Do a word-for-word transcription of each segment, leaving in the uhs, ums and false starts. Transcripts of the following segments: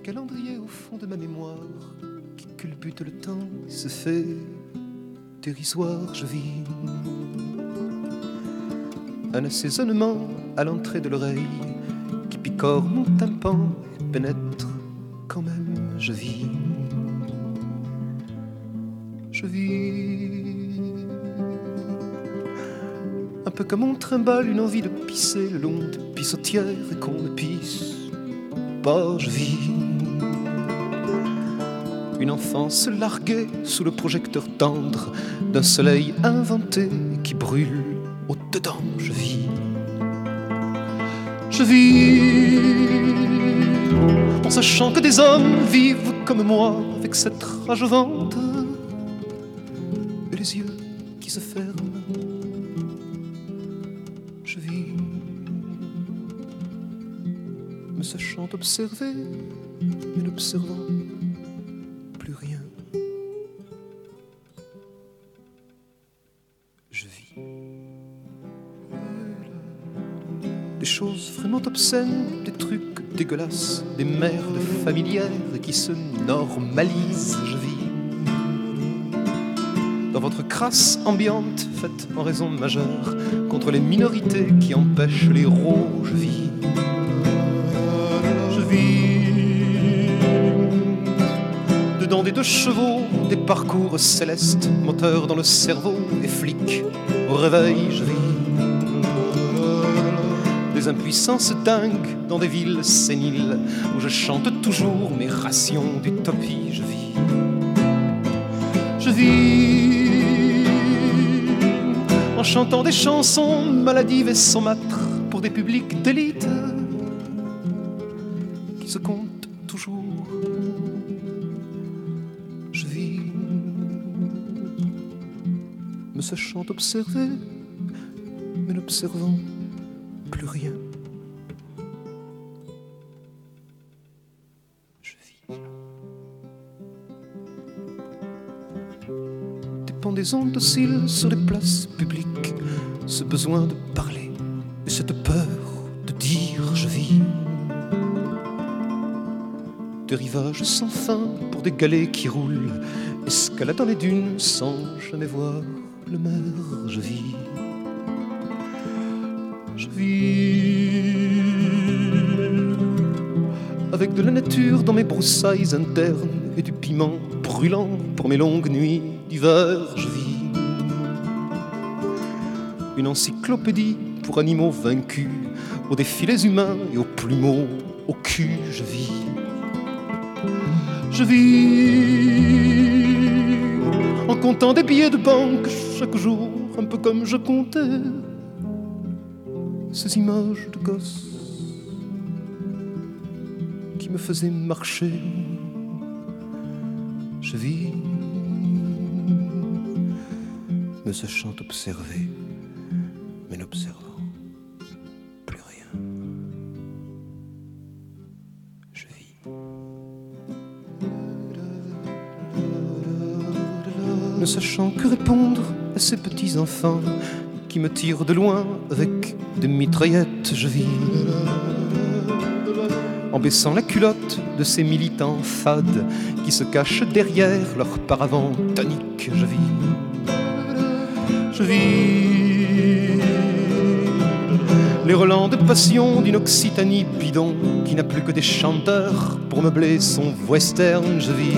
calendrier au fond de ma mémoire qui culbute le temps et se fait dérisoire. Je vis un assaisonnement à l'entrée de l'oreille qui picore mon tympan et pénètre quand même. Je vis, je vis un peu comme on trimballe une envie de pisser le long de pissotières et qu'on ne pisse pas. Je vis une enfance larguée sous le projecteur tendre d'un soleil inventé qui brûle au-dedans. Je vis, je vis en sachant que des hommes vivent comme moi avec cette rage au ventre et les yeux qui se ferment. Je vis me sachant observer mais n'observant plus rien. Je vis des choses vraiment obscènes, des trucs dégueulasses, des merdes familières qui se normalisent. Je vis dans votre crasse ambiante faite en raison majeure contre les minorités qui empêchent les héros. Je vis, je vis dedans des deux chevaux, des parcours célestes, moteurs dans le cerveau et flics au réveil. Je vis des impuissances dingues dans des villes séniles où je chante toujours mes rations d'utopie. Je vis, je vis en chantant des chansons maladives et saumâtres pour des publics d'élite qui se comptent toujours. Je vis me sachant observer mais n'observant plus rien. Je vis des pendaisons dociles sur les places publiques, ce besoin de parler et cette peur de dire. Je vis des rivages sans fin pour des galets qui roulent, escaladant les dunes sans jamais voir le maire. Je vis, je vis avec de la nature dans mes broussailles internes et du piment brûlant pour mes longues nuits d'hiver. Je vis une encyclopédie pour animaux vaincus, aux défilés humains et aux plumeaux au cul. Je vis, je vis en comptant des billets de banque chaque jour, un peu comme je comptais ces images de gosses qui me faisaient marcher. Je vis me sachant observer mais n'observant plus rien. Je vis ne sachant que répondre à ces petits enfants qui me tirent de loin avec des mitraillettes. Je vis en baissant la culotte de ces militants fades qui se cachent derrière leur paravent tonique. Je vis, je vis les relents de passion d'une Occitanie bidon qui n'a plus que des chanteurs pour meubler son western. Je vis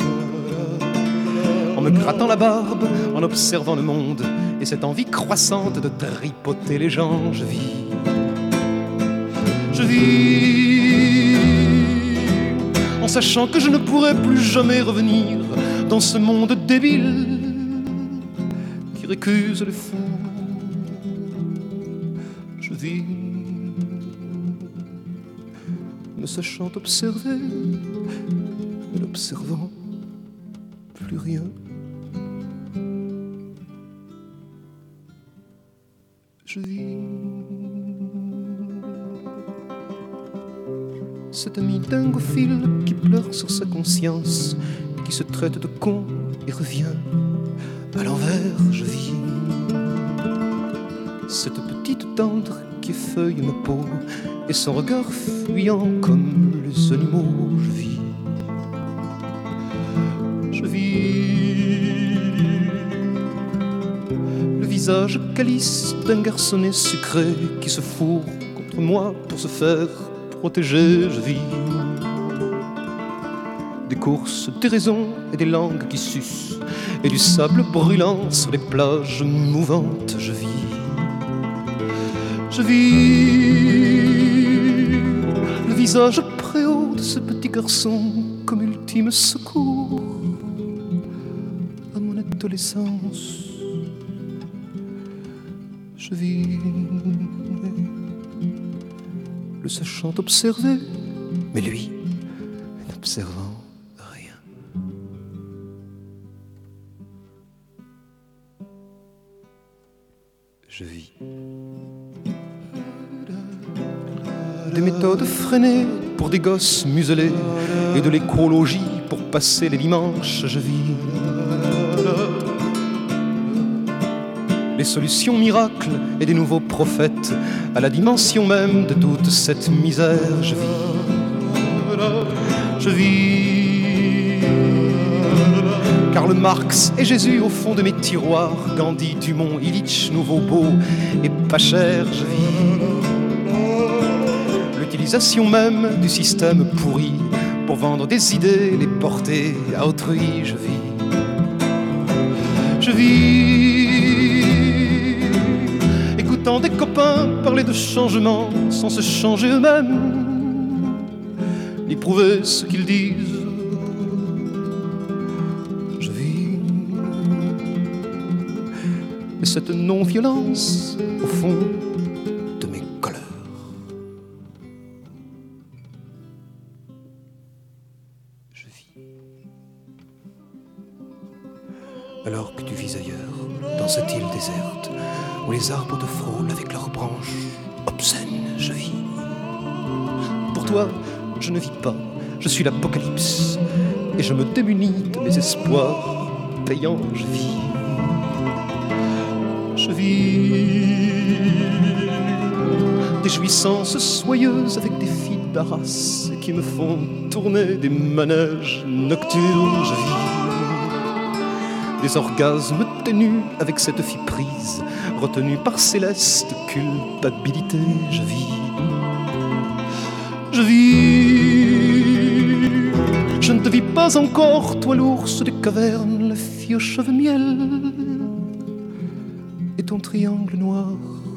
en me grattant la barbe, en observant le monde et cette envie croissante de tripoter les gens. Je vis, je vis en sachant que je ne pourrai plus jamais revenir dans ce monde débile qui récuse les fous. Je vis me sachant observer mais n'observant plus rien. Je vis cet ami dingophile qui pleure sur sa conscience, qui se traite de con et revient à l'envers. Je vis cette petite tendre qui effeuille ma peau et son regard fuyant comme les animaux. Je vis je vis. Le visage calice d'un garçonnet sucré qui se fourre contre moi pour se faire protéger, je vis. Des courses, des raisons et des langues qui sucent, et du sable brûlant sur les plages mouvantes, je vis. Je vis le visage préhaut de ce petit garçon comme ultime secours à mon adolescence. Je vis le sachant observer, mais lui n'observant rien. Je vis des méthodes freinées pour des gosses muselés et de l'écologie pour passer les dimanches, je vis. Les solutions miracles et des nouveaux prophètes à la dimension même de toute cette misère, je vis. Je vis. Karl Marx et Jésus au fond de mes tiroirs, Gandhi, Dumont, Illich, Nouveau Beau et pas cher, je vis. L'utilisation même du système pourri pour vendre des idées, les porter à autrui, je vis. Je vis, écoutant des copains parler de changement sans se changer eux-mêmes, ni prouver ce qu'ils disent. Je vis, et cette non-violence au fond de mes colères. Je vis. Alors que tu vis ailleurs, dans cette île déserte, où les arbres te frôlent avec leurs branches obscènes, je vis. Pour toi, je ne vis pas, je suis l'apocalypse, et je me démunis de mes espoirs payants, je vis. Je vis des jouissances soyeuses avec des filles d'Arras qui me font tourner des manèges nocturnes, je vis. Des orgasmes ténus avec cette fille prise, retenue par céleste culpabilité, je vis. Je vis. Je ne te vis pas encore, toi l'ours des cavernes, la fille aux cheveux miel et ton triangle noir.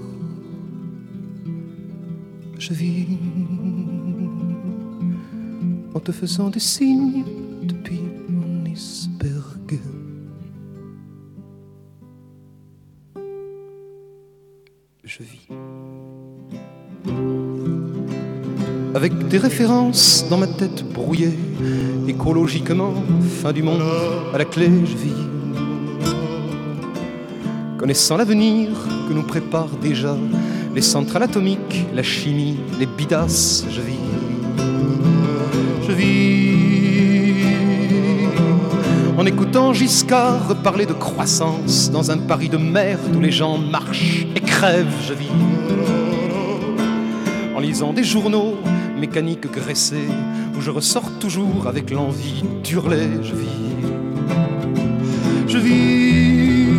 Je vis en te faisant des signes depuis mon iceberg. Je vis avec des références dans ma tête brouillée, écologiquement, fin du monde à la clé, je vis. Connaissant l'avenir que nous préparent déjà les centrales atomiques, la chimie, les bidasses, je vis. Je vis en écoutant Giscard parler de croissance dans un Paris de merde où les gens marchent et crèvent, je vis. En lisant des journaux mécaniques graissés où je ressors toujours avec l'envie d'hurler, je vis. Je vis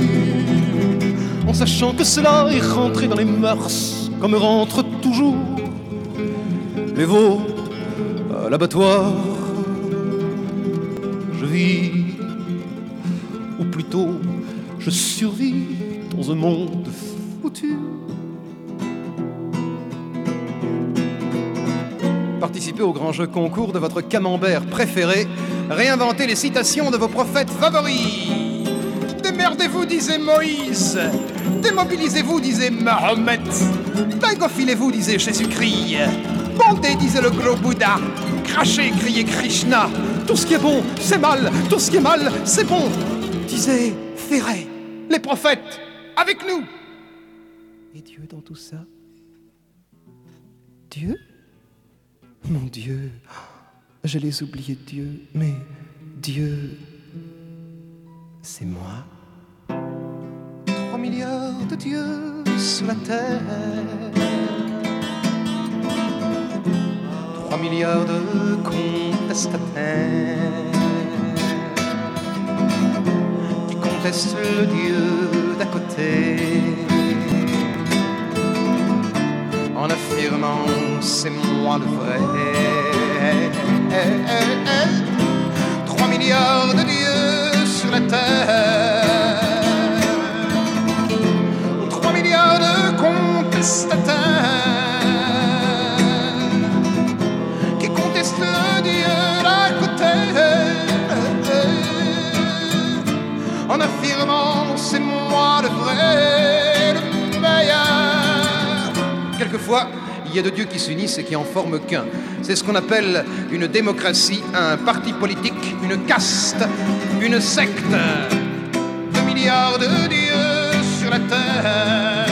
en sachant que cela est rentré dans les mœurs comme rentrent toujours les veaux à l'abattoir. Je vis, ou plutôt je survis dans un monde foutu. Participez au grand jeu concours de votre camembert préféré. Réinventez les citations de vos prophètes favoris. Démerdez-vous, disait Moïse. Démobilisez-vous, disait Mahomet. Daigofilez-vous, disait Jésus-Christ. Bondez, disait le gros Bouddha. Crachez, criez Krishna. Tout ce qui est bon, c'est mal. Tout ce qui est mal, c'est bon, disait Ferré. Les prophètes, avec nous. Et Dieu dans tout ça? Dieu? Mon Dieu, je les oubliais, Dieu, mais Dieu, c'est moi. Trois milliards de dieux sur la terre, trois milliards de contestataires, conteste le Dieu d'à côté, en affirmant c'est moi le vrai. Trois milliards de dieux sur la terre, trois milliards de contestataires qui contestent le Dieu d'à côté, en affirmant c'est moi le vrai, le meilleur. Quelquefois, il y a deux dieux qui s'unissent et qui en forment qu'un. C'est ce qu'on appelle une démocratie, un parti politique, une caste, une secte. Deux milliards de dieux sur la terre,